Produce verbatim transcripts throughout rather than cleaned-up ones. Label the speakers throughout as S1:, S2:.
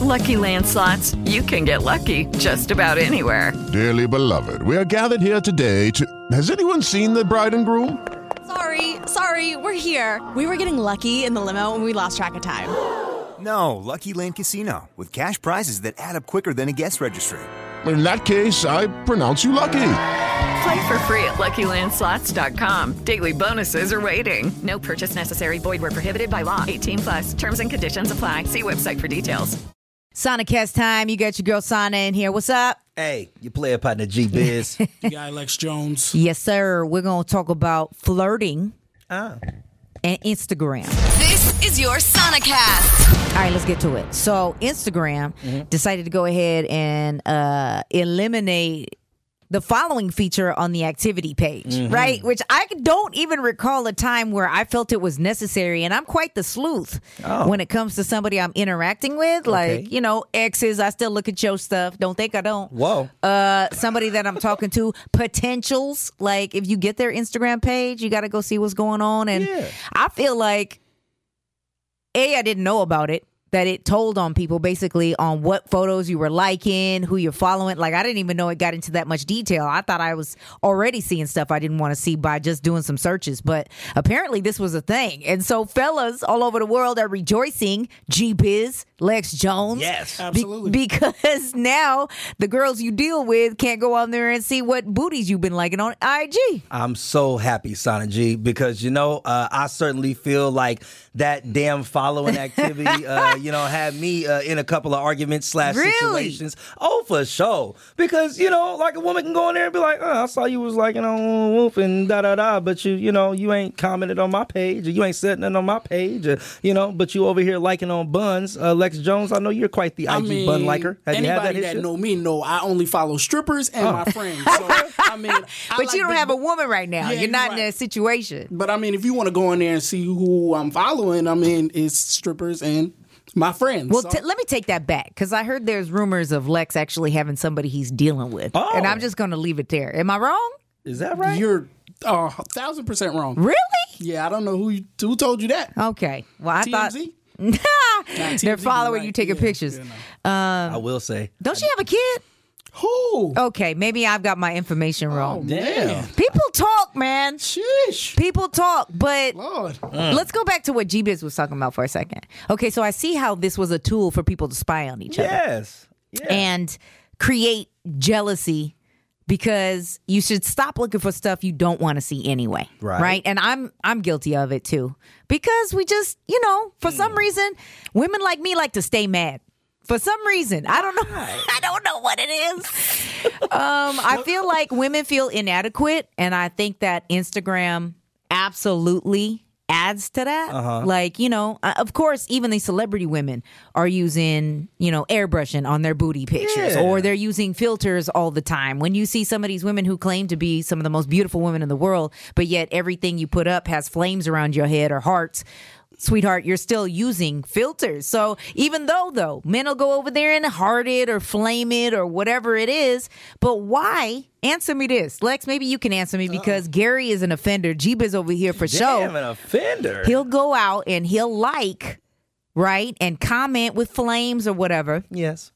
S1: Lucky Land Slots, you can get lucky just about anywhere.
S2: Dearly beloved, we are gathered here today to... Has anyone seen the bride and groom?
S3: Sorry, sorry, we're here. We were getting lucky in the limo and we lost track of time.
S4: No, Lucky Land Casino, with cash prizes that add up quicker than a guest registry.
S2: In that case, I pronounce you lucky.
S1: Play for free at Lucky Land Slots dot com. Daily bonuses are waiting. No purchase necessary. Void where prohibited by law. eighteen plus. Terms and conditions apply. See website for details.
S5: Sonicast time. You got your girl Sana in here. What's up?
S6: Hey, your player partner G-Biz.
S7: You got Lex Jones.
S5: Yes, sir. We're going to talk about flirting
S6: ah.
S5: and Instagram.
S8: This is your Sonicast.
S5: All right, let's get to it. So Instagram mm-hmm. decided to go ahead and uh, eliminate the following feature on the activity page, mm-hmm. right? Which I don't even recall a time where I felt it was necessary. And I'm quite the sleuth oh. when it comes to somebody I'm interacting with. Okay. Like, you know, exes, I still look at your stuff. Don't think I don't.
S6: Whoa.
S5: Uh, somebody that I'm talking to, potentials. Like, if you get their Instagram page, you got to go see what's going on. And
S6: yeah.
S5: I feel like, A, I didn't know about it. That it told on people basically on what photos you were liking, who you're following. Like, I didn't even know it got into that much detail. I thought I was already seeing stuff I didn't want to see by just doing some searches. But apparently this was a thing. And so fellas all over the world are rejoicing. G-Biz, Lex Jones.
S6: Yes,
S7: absolutely.
S5: Be- because now the girls you deal with can't go on there and see what booties you've been liking on I G.
S6: I'm so happy, Sana G, because, you know, uh, I certainly feel like that damn following activity, uh, you know, had me uh, in a couple of arguments slash
S5: really?
S6: situations. Oh, for sure. Because, you know, like a woman can go in there and be like, oh, I saw you was liking on Whoop and da-da-da, but you, you know, you ain't commented on my page, or you ain't setting it on my page, or, you know, but you over here liking on buns. Uh, Lex Jones, I know you're quite the I G
S7: I mean,
S6: bun liker. Have
S7: anybody
S6: you had that,
S7: that
S6: issue?
S7: know me know I only follow strippers and
S6: oh.
S7: my friends. So, I mean, I
S5: But
S7: like
S5: you don't
S7: big,
S5: have a woman right now.
S7: Yeah,
S5: you're not
S7: right.
S5: in that situation.
S7: But I mean, if you want to go in there and see who I'm following, I mean, it's strippers and my friends.
S5: Well,
S7: so.
S5: t- let me take that back, because I heard there's rumors of Lex actually having somebody he's dealing with.
S6: Oh.
S5: And I'm just going to leave it there. Am I wrong?
S6: Is that right?
S7: You're uh, a thousand percent wrong.
S5: Really?
S7: Yeah, I don't know who you, who told you that.
S5: Okay. Well, I
S7: T M Z?
S5: thought...
S7: Nah,
S5: They're
S7: T M Z
S5: following
S7: right.
S5: you, taking
S7: yeah,
S5: pictures.
S7: Yeah, no.
S5: um,
S6: I will say.
S5: don't you have a kid?
S7: Who?
S5: Okay, maybe I've got my information wrong.
S7: Oh, damn.
S5: People talk, man.
S7: Sheesh.
S5: People talk, but
S7: Lord.
S6: Mm.
S5: let's go back to what G-Biz was talking about for a second. Okay, so I see how this was a tool for people to spy on each other.
S6: Yes. Yeah.
S5: And create jealousy, because you should stop looking for stuff you don't want to see anyway.
S6: Right.
S5: Right. And I'm I'm guilty of it too. Because we just, you know, for some reason, women like me like to stay mad. For some reason. I don't know. I don't know what it is. um, I feel like women feel inadequate, and I think that Instagram absolutely adds to that.
S6: Uh-huh.
S5: Like, you know, uh, of course, even these celebrity women are using, you know, airbrushing on their booty pictures,
S6: Yeah.
S5: or they're using filters all the time. When you see some of these women who claim to be some of the most beautiful women in the world, but yet everything you put up has flames around your head or hearts, sweetheart, you're still using filters. So even though, though, men will go over there and heart it or flame it or whatever it is, but why? Answer me this. Lex, maybe you can answer me, because Uh-oh. Gary is an offender. Jeep-Biz over here for
S6: Damn,
S5: show.
S6: an offender.
S5: He'll go out and he'll like, right, and comment with flames or whatever
S6: Yes.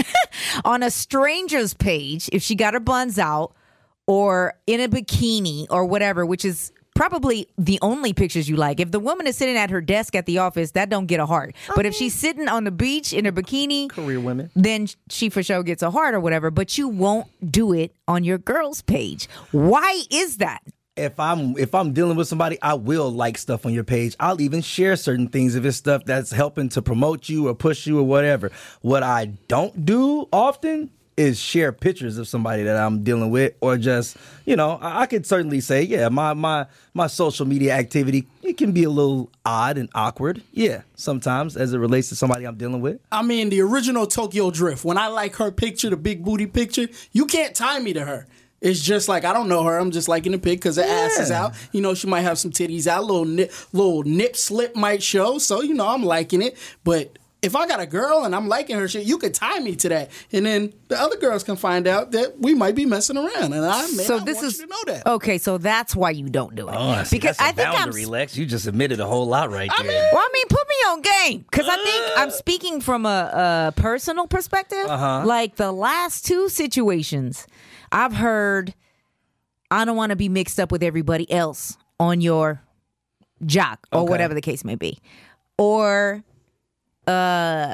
S5: on a stranger's page if she got her buns out or in a bikini or whatever, which is probably the only pictures you like. If the woman is sitting at her desk at the office, that don't get a heart. Okay. But if she's sitting on the beach in her bikini,
S6: career women,
S5: then she for sure gets a heart or whatever. But you won't do it on your girl's page. Why is that?
S6: If I'm if I'm dealing with somebody, I will like stuff on your page. I'll even share certain things if it's stuff that's helping to promote you or push you or whatever. What I don't do often is share pictures of somebody that I'm dealing with, or just, you know, I, I could certainly say, yeah, my my my social media activity, it can be a little odd and awkward. Yeah, sometimes as it relates to somebody I'm dealing with.
S7: I mean, the original Tokyo Drift, when I like her picture, the big booty picture, you can't tie me to her. It's just like, I don't know her. I'm just liking the pic because her yeah. ass is out. You know, she might have some titties out. A little nip, little nip slip might show. So, you know, I'm liking it. But if I got a girl and I'm liking her shit, you could tie me to that, and then the other girls can find out that we might be messing around, and I may
S5: so
S7: not
S5: this
S7: want
S5: is,
S7: you to know that.
S5: Okay, so that's why you don't do it.
S6: Oh, see,
S5: because
S6: that's a
S5: I think
S6: boundary,
S5: I'm.
S6: Lex. You just admitted a whole lot right
S7: I
S6: there.
S7: mean,
S5: Well, I mean, put me on game because I think I'm speaking from a, a personal perspective.
S6: Uh-huh.
S5: Like the last two situations, I've heard, I don't want to be mixed up with everybody else on your jock or
S6: Okay.
S5: whatever the case may be, or uh,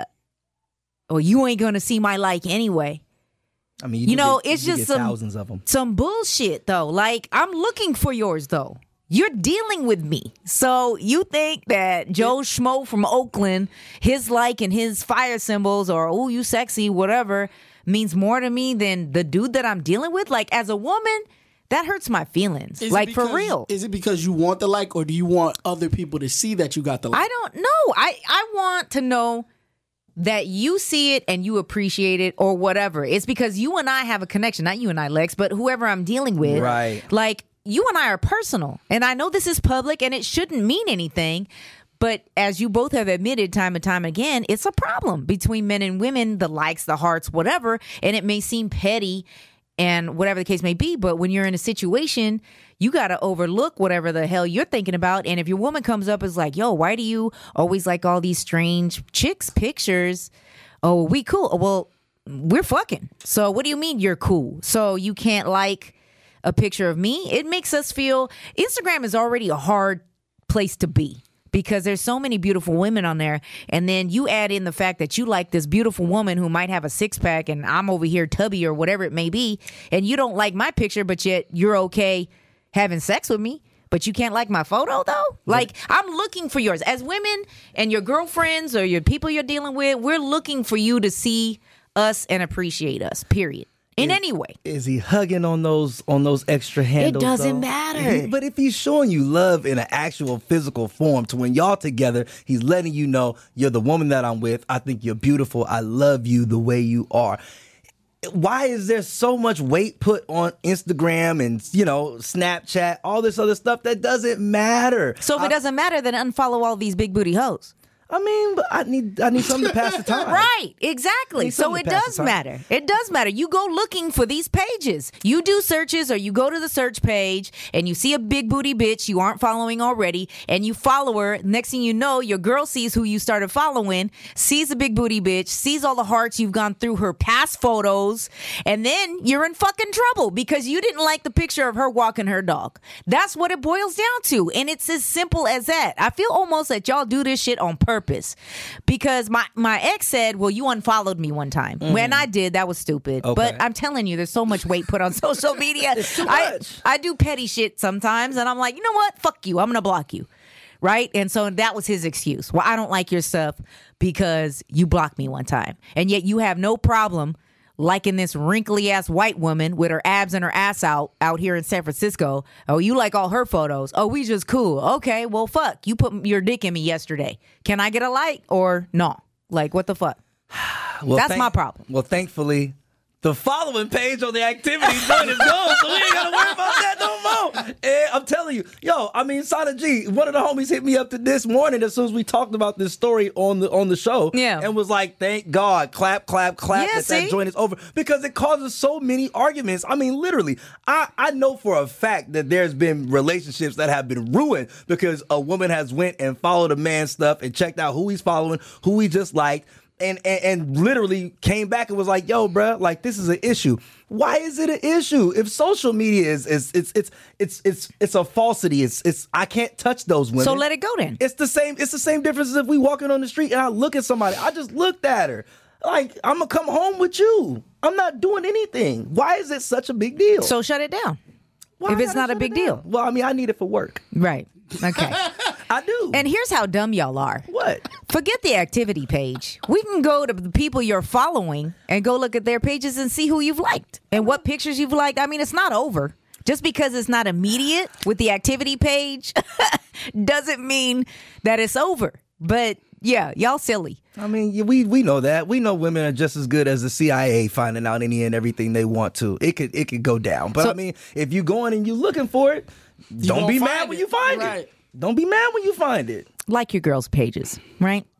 S5: or you ain't gonna see my like anyway.
S6: I mean, you,
S5: You
S6: do
S5: know,
S6: get-
S5: it's
S6: you
S5: just
S6: get
S5: some
S6: thousands of them.
S5: some bullshit though. Like I'm looking for yours though. You're dealing with me. So you think that Joe Schmo from Oakland, his like and his fire symbols or oh you sexy, whatever, means more to me than the dude that I'm dealing with? Like as a woman, that hurts my feelings.
S7: Is it
S5: like for
S7: because-
S5: real.
S7: Is it because you want the like, or do you want other people to see that you got the like?
S5: I don't know. I, I want to know that you see it and you appreciate it or whatever. It's because you and I have a connection. Not you and I, Lex, but whoever I'm dealing with.
S6: Right.
S5: Like, you and I are personal. And I know this is public and it shouldn't mean anything. But as you both have admitted time and time again, it's a problem between men and women, the likes, the hearts, whatever. And it may seem petty and whatever the case may be. But when you're in a situation, you got to overlook whatever the hell you're thinking about. And if your woman comes up is like, yo, why do you always like all these strange chicks pictures? Oh, we cool. Well, we're fucking. So what do you mean you're cool? So you can't like a picture of me? It makes us feel Instagram is already a hard place to be because there's so many beautiful women on there. And then you add in the fact that you like this beautiful woman who might have a six pack and I'm over here tubby or whatever it may be. And you don't like my picture, but yet you're okay having sex with me. But you can't like my photo though? Like I'm looking for yours. As women and your girlfriends or your people you're dealing with, we're looking for you to see us and appreciate us, period. In
S6: Is-
S5: any way.
S6: Is he hugging on those on those extra handles?
S5: doesn't
S6: though?
S5: matter.
S6: He- but if he's showing you love in an actual physical form, to when y'all together, he's letting you know you're the woman that I'm with. I think you're beautiful. I love you the way you are. Why is there so much weight put on Instagram and, you know, Snapchat, all this other stuff that doesn't matter?
S5: So if
S6: I,
S5: it doesn't matter, then unfollow all these big booty hoes.
S6: I mean, but I need I need something to pass the time.
S5: Right, exactly.
S6: Need
S5: So
S6: something
S5: it
S6: to pass
S5: does
S6: the time.
S5: matter. It does matter. You go looking for these pages. You do searches or you go to the search page and you see a big booty bitch you aren't following already and you follow her. Next thing you know, your girl sees who you started following, sees a big booty bitch, sees all the hearts you've gone through her past photos, and then you're in fucking trouble because you didn't like the picture of her walking her dog. That's what it boils down to. And it's as simple as that. I feel almost that y'all do this shit on purpose. Because my, my ex said, well, you unfollowed me one time.
S6: Mm.
S5: When I did, that was stupid.
S6: Okay.
S5: But I'm telling you, there's so much weight put on social media.
S6: too
S5: I,
S6: much.
S5: I do petty shit sometimes, and I'm like, you know what? Fuck you. I'm going to block you. Right? And so that was his excuse. Well, I don't like your stuff because you blocked me one time. And yet you have no problem liking this wrinkly ass white woman with her abs and her ass out out here in San Francisco. Oh, you like all her photos. Oh, we just cool. Okay, well, fuck. You put your dick in me yesterday. Can I get a like or no? Like, what the fuck?
S6: Well,
S5: That's
S6: thank-
S5: my problem.
S6: Well, thankfully, the following page on the activity joint is gone, so we ain't gotta worry about that no more. And I'm telling you, yo, I mean, Sana G, one of the homies hit me up to this morning as soon as we talked about this story on the on the show,
S5: Yeah.
S6: and was like, "Thank God, clap, clap, clap
S5: Yeah,
S6: that that
S5: see?
S6: joint is over," because it causes so many arguments. I mean, literally, I I know for a fact that there's been relationships that have been ruined because a woman has went and followed a man's stuff and checked out who he's following, who he just liked. And, and and literally came back and was like, "Yo, bruh, like this is an issue. Why is it an issue? If social media is is it's it's it's it's it's a falsity. It's it's I can't touch those women.
S5: So let it go then.
S6: It's the same. It's the same difference as if we walking on the street and I look at somebody. I just looked at her. Like I'm gonna come home with you. I'm not doing anything. Why is it such a big deal?
S5: So shut it down.
S6: Why
S5: if
S6: I
S5: it's
S6: gotta
S5: not a
S6: shut
S5: big
S6: it down?
S5: deal.
S6: Well, I mean, I need it for work.
S5: Right. Okay.
S6: I do.
S5: And here's how dumb y'all are.
S6: What?
S5: Forget the activity page. We can go to the people you're following and go look at their pages and see who you've liked and what pictures you've liked. I mean, it's not over. Just because it's not immediate with the activity page doesn't mean that it's over. But yeah, y'all silly.
S6: I mean, yeah, we we know that. We know women are just as good as the C I A finding out any and everything they want to. It could it could go down. But
S5: So-
S6: I mean, if you going and you looking for it, don't
S7: gonna
S6: be
S7: find
S6: mad when
S7: it.
S6: you find
S7: Right.
S6: it. Don't be mad when you find it.
S5: Like your girls' pages, right?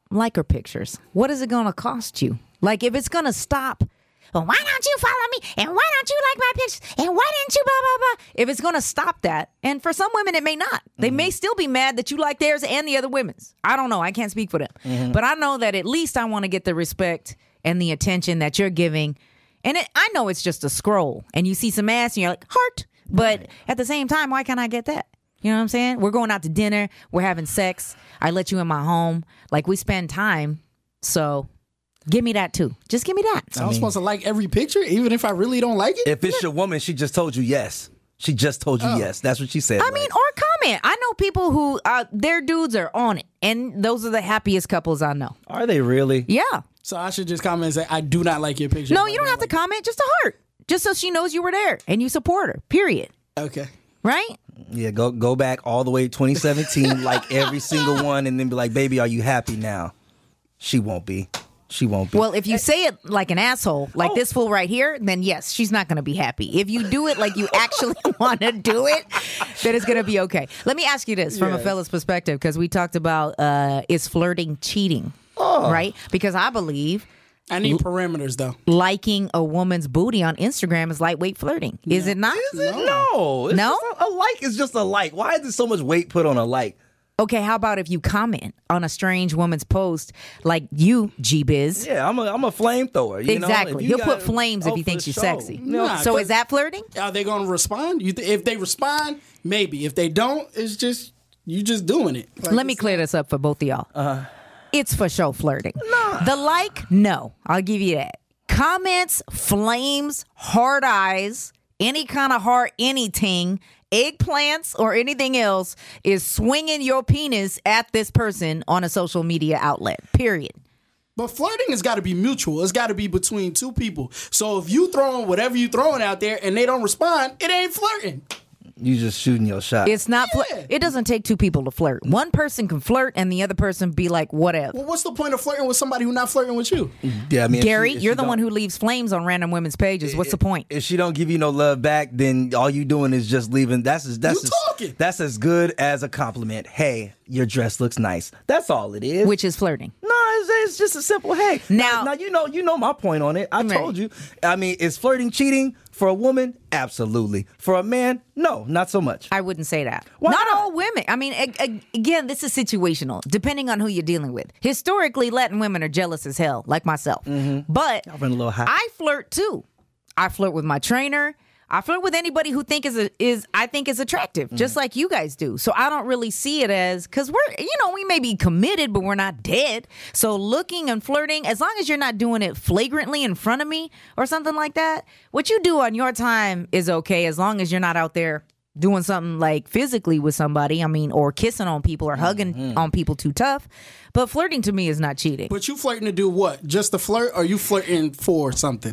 S5: like her pictures. What is it going to cost you? Like, if it's going to stop, well, why don't you follow me? And why don't you like my pictures? And why didn't you blah, blah, blah? If it's going to stop that, and for some women, it may not. They mm-hmm. may still be mad that you like theirs and the other women's. I don't know. I can't speak for them. Mm-hmm. But I know that at least I want to get the respect and the attention that you're giving. And it, I know it's just a scroll. And you see some ass and you're like, heart. But right. at the same time, why can't I get that? You know what I'm saying? We're going out to dinner. We're having sex. I let you in my home. Like, we spend time. So give me that, too. Just give me that.
S7: So I I'm supposed to like every picture, even if I really don't like it?
S6: If it's your woman, she just told you yes. She just told you oh. yes. That's what she said.
S5: I
S6: like.
S5: mean, or comment. I know people who, uh, their dudes are on it. And those are the happiest couples I know.
S6: Are they really?
S5: Yeah.
S7: So I should just comment and say, I do not like your picture.
S5: No, you don't have like to comment. Just a heart. Just so she knows you were there and you support her. Period.
S7: Okay.
S5: Right?
S6: Yeah, go go back all the way to twenty seventeen, like every single one, and then be like, baby, are you happy now? She won't be. She won't be.
S5: Well, if you say it like an asshole, like oh. this fool right here, then yes, she's not going to be happy. If you do it like you actually want to do it, then it's going to be okay. Let me ask you this from yes. a fella's perspective, because we talked about uh, is flirting cheating, oh. right? Because I believe...
S7: I need parameters, though.
S5: Liking a woman's booty on Instagram is lightweight flirting. Is
S7: no.
S5: it not?
S6: Is it? No. It's
S5: no?
S6: A, a like is just a like. Why is there so much weight put on a like?
S5: Okay, how about if you comment on a strange woman's post, like you, G-Biz?
S6: Yeah, I'm a, I'm a flamethrower. You
S5: exactly.
S6: know? You
S5: He'll
S6: got,
S5: put flames
S6: oh,
S5: if he thinks you're
S6: sure.
S5: sexy.
S7: Nah,
S5: so is that flirting?
S7: Are they going to respond? You th- if they respond, maybe. If they don't, it's just, you just doing it. Like,
S5: Let me clear this up for both of y'all.
S6: Uh-huh.
S5: It's for show flirting.
S6: Nah.
S5: The like, no. I'll give you that. Comments, flames, hard eyes, any kind of heart, anything, eggplants, or anything else is swinging your penis at this person on a social media outlet. Period.
S7: But flirting has got to be mutual. It's got to be between two people. So if you throwing whatever you throwing out there and they don't respond, it ain't flirting.
S6: You just shooting your shot.
S5: It's not.
S7: Yeah.
S5: Flir- it doesn't take two people to flirt. One person can flirt, and the other person be like, whatever.
S7: Well, what's the point of flirting with somebody who's not flirting with you?
S6: Yeah, I mean,
S5: Gary,
S6: if she, if
S5: you're
S6: she
S5: the one who leaves flames on random women's pages. What's
S6: if,
S5: the point?
S6: If she don't give you no love back, then all you doing is just leaving. That's as that's
S7: you
S6: as,
S7: talking.
S6: That's as good as a compliment. Hey, your dress looks nice. That's all it is.
S5: Which is flirting.
S6: No, it's, it's just a simple hey.
S5: Now,
S6: now, now you know you know my point on it. I
S5: right.
S6: told you. I mean, is flirting cheating? For a woman, absolutely. For a man, no, not so much.
S5: I wouldn't say that.
S6: Why
S5: not,
S6: not?
S5: all women. I mean, a- a- again, this is situational, depending on who you're dealing with. Historically, Latin women are jealous as hell, like myself.
S6: Mm-hmm.
S5: But
S6: Y'all been a little hot.
S5: I flirt too. I flirt with my trainer. I flirt with anybody who think is a, is I think is attractive, mm-hmm. just like you guys do. So I don't really see it as, because we're, you know, we may be committed, but we're not dead. So looking and flirting, as long as you're not doing it flagrantly in front of me or something like that, what you do on your time is okay, as long as you're not out there doing something like physically with somebody. I mean, or kissing on people or hugging mm-hmm. on people too tough. But flirting to me is not cheating.
S7: But you flirting to do what? Just to flirt, or you flirting for something?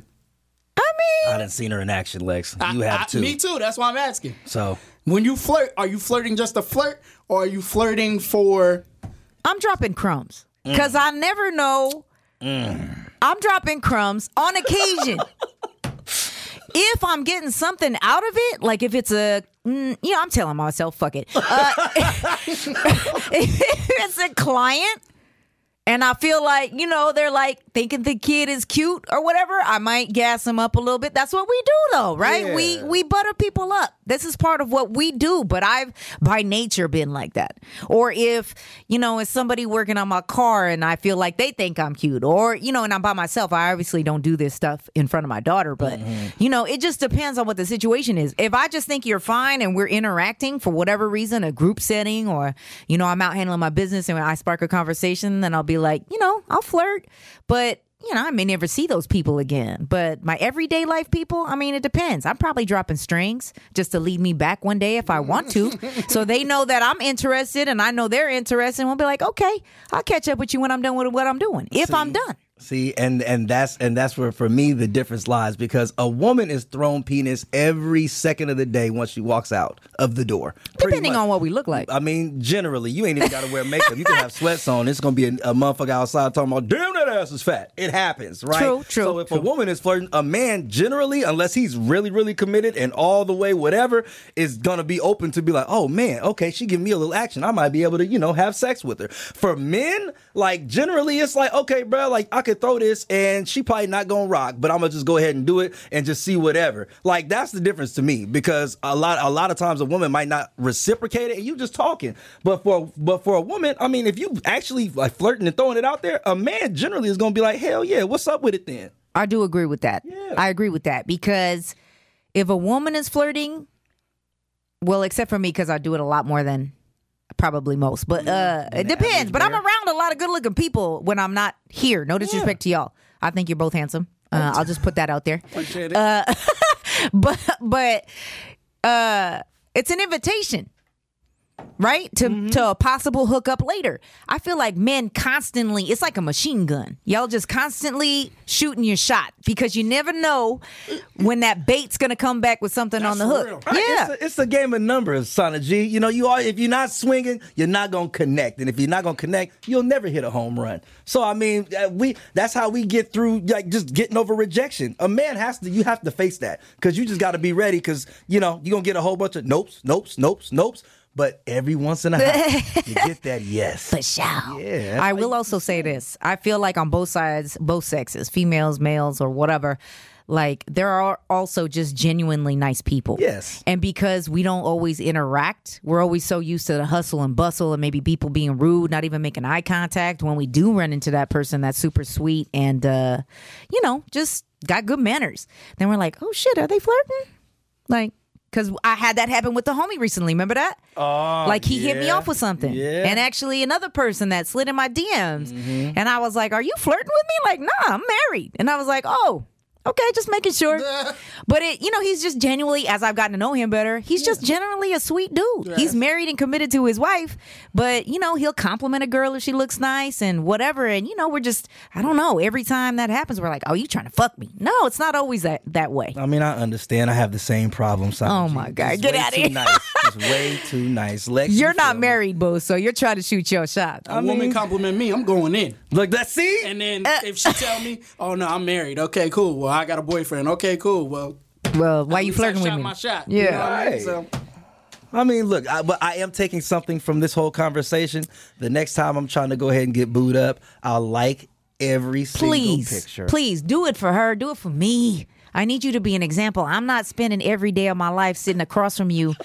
S5: I mean,
S6: I done seen her in action, Lex. You
S7: I,
S6: have
S7: I,
S6: too.
S7: Me too. That's why I'm asking.
S6: So
S7: when you flirt, are you flirting just to flirt, or are you flirting for?
S5: I'm dropping crumbs because mm. I never know. Mm. I'm dropping crumbs on occasion. If I'm getting something out of it, like if it's a, mm, you know, I'm telling myself, fuck it. Uh, if it's a client. And I feel like, you know, they're like thinking the kid is cute or whatever. I might gas them up a little bit. That's what we do, though, right?
S6: Yeah.
S5: We we butter people up. This is part of what we do. But I've by nature been like that. Or if, you know, it's somebody working on my car and I feel like they think I'm cute, or, you know, and I'm by myself. I obviously don't do this stuff in front of my daughter. But, mm-hmm. you know, it just depends on what the situation is. If I just think you're fine and we're interacting for whatever reason, a group setting, or, you know, I'm out handling my business and when I spark a conversation, then I'll be like, you know, I'll flirt, but, you know, I may never see those people again. But my everyday life people, I mean, it depends. I'm probably dropping strings just to lead me back one day if I want to. So they know that I'm interested and I know they're interested. And we'll be like, okay, I'll catch up with you when I'm done with what I'm doing, if
S6: see,
S5: I'm done.
S6: See, and and that's and that's where for me the difference lies, because a woman is thrown penis every second of the day once she walks out of the door.
S5: Depending on what we look like.
S6: I mean, generally, you ain't even got to wear makeup. You can have sweats on. It's gonna be a, a motherfucker outside talking about, damn, that ass is fat. It happens, right?
S5: True, true.
S6: So if
S5: true.
S6: a woman is flirting, a man generally, unless he's really, really committed and all the way whatever, is gonna be open to be like, oh man, okay, she giving me a little action. I might be able to, you know, have sex with her. For men, like generally, it's like, okay, bro, like I could throw this and she probably not gonna rock, but I'm gonna just go ahead and do it and just see whatever. Like that's the difference to me, because a lot a lot of times a woman might not reciprocate it and you just talking. But for but for a woman, I mean, if you actually like flirting and throwing it out there, a man generally is gonna be like, hell yeah, what's up with it then?
S5: I do agree with that.
S6: Yeah.
S5: I agree with that, because if a woman is flirting, well, except for me, because I do it a lot more than probably most, but uh, it depends. But I'm around a lot of good looking people when I'm not here. No disrespect
S6: Yeah.
S5: to y'all. I think you're both handsome. Uh, I'll just put that out there.
S7: Appreciate it.
S5: Uh, but but uh, it's an invitation, right? To
S6: Mm-hmm.
S5: to a possible hookup later. I feel like men constantly, it's like a machine gun. Y'all just constantly shooting your shot, because you never know when that bait's gonna come back with something
S7: That's
S5: on the
S7: for
S5: hook.
S7: real.
S6: Right,
S5: Yeah.
S6: it's a, it's a game of numbers, Sana G. You know, you are if you're not swinging, you're not gonna connect, and if you're not gonna connect, you'll never hit a home run. So I mean, uh, we that's how we get through, like just getting over rejection. A man has to, you have to face that, because you just got to be ready, because you know you're gonna get a whole bunch of nopes, nopes, nopes, nopes. But every once in a while, you get that yes.
S5: For sure.
S6: Yeah.
S5: I will also say this. I feel like on both sides, both sexes, females, males, or whatever, like there are also just genuinely nice people.
S6: Yes.
S5: And because we don't always interact, we're always so used to the hustle and bustle and maybe people being rude, not even making eye contact. When we do run into that person that's super sweet and, uh, you know, just got good manners, then we're like, oh shit, are they flirting? Like, because I had that happen with the homie recently. Remember that?
S6: Oh,
S5: like he hit me
S6: yeah.
S5: off with something.
S6: Yeah.
S5: And actually another person that slid in my D Ms.
S6: Mm-hmm.
S5: And I was like, are you flirting with me? Like, nah, I'm married. And I was like, oh, okay, just making sure. But it, you know, he's just genuinely, as I've gotten to know him better, he's just generally a sweet dude.
S7: Yes.
S5: He's married and committed to his wife, but you know, he'll compliment a girl if she looks nice and whatever. And you know, we're just, I don't know. Every time that happens, we're like, oh, you trying to fuck me? No, it's not always that that way.
S6: I mean, I understand. I have the same problem. Sana
S5: Oh,
S6: G.
S5: my God.
S6: Just
S5: Get
S6: way
S5: outta
S6: too
S5: here.
S6: Nice. Just way too nice. Lex,
S5: You're
S6: you
S5: not
S6: feel me?
S5: married, boo, so you're trying to shoot your shot.
S7: A woman compliment me, I'm going in.
S6: Look, let's see.
S7: And then if she tell me, oh no, I'm married. Okay, cool. Well, I got a boyfriend. Okay, cool. Well,
S5: Well, why
S7: at
S5: you
S7: least I
S5: flirting with
S7: shot
S5: me?
S7: my shot.
S5: Yeah.
S7: You know what I mean?
S6: Right.
S7: So,
S6: I mean, look, I, but I am taking something from this whole conversation. The next time I'm trying to go ahead and get booed up, I'll like every single
S5: Please,
S6: picture.
S5: please do it for her. Do it for me. I need you to be an example. I'm not spending every day of my life sitting across from you,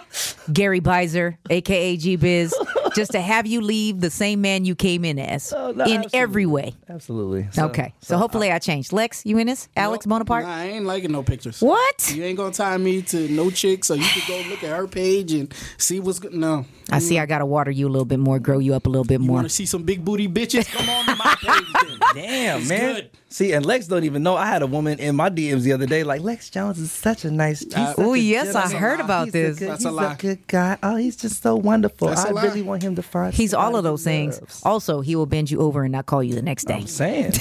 S5: Gary Beiser, a k a. G-Biz, just to have you leave the same man you came in as
S6: Oh, no,
S5: in
S6: absolutely.
S5: every way.
S6: Absolutely.
S5: Okay, so, hopefully I, changed. Lex, you in this? Alex
S7: nope.
S5: Bonaparte?
S7: Nah, I ain't liking no pictures.
S5: What?
S7: You ain't gonna tie me to no chick, so you could go look at her page and see what's good. No.
S5: I see I got to water you a little bit more, grow you up a little bit
S7: You
S5: more.
S7: want to see some big booty bitches? Come on to my page then.
S6: Damn,
S7: It's
S6: man.
S7: good.
S6: See, and Lex don't even know. I had a woman in my D Ms the other day, like, Lex Jones is such a nice guy.
S5: Oh, yes, I heard about
S6: he's
S5: this.
S6: A good,
S7: That's
S6: he's
S7: a lie.
S6: a good guy. Oh, he's just so wonderful.
S7: That's a
S6: I
S7: lie.
S6: really want him to find
S5: He's all
S6: somebody
S5: of those
S6: he
S5: things.
S6: loves.
S5: Also, he will bend you over and not call you the next day.
S6: I'm saying.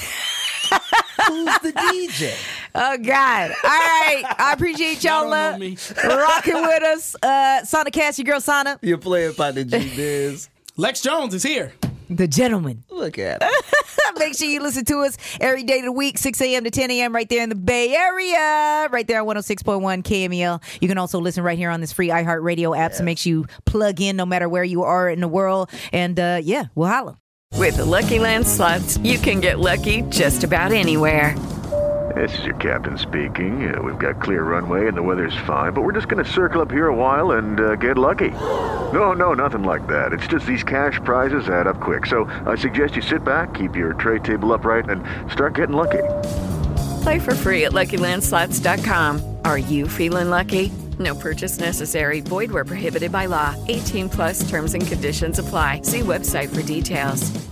S6: Who's the D J?
S5: Oh, God. All right. I appreciate y'all
S7: Y'all don't know
S5: uh,
S7: me.
S5: rocking with us. Uh, Sana Cass, your girl Sana.
S6: You're playing by the G-Biz.
S7: Lex Jones is here.
S5: The gentleman.
S6: Look at him.
S5: Make sure you listen to us every day of the week, six a.m. to ten a.m. right there in the Bay Area, right there on one oh six point one K M E L. You can also listen right here on this free iHeartRadio app, so make sure you plug in no matter where you are in the world. And uh, yeah, we'll holla.
S1: With the Lucky Land Slots, you can get lucky just about anywhere.
S9: This is your captain speaking. Uh, we've got clear runway and the weather's fine, but we're just going to circle up here a while and uh, get lucky. No, no, nothing like that. It's just these cash prizes add up quick. So I suggest you sit back, keep your tray table upright, and start getting lucky.
S1: Play for free at Lucky Land Slots dot com. Are you feeling lucky? No purchase necessary. Void where prohibited by law. eighteen plus terms and conditions apply. See website for details.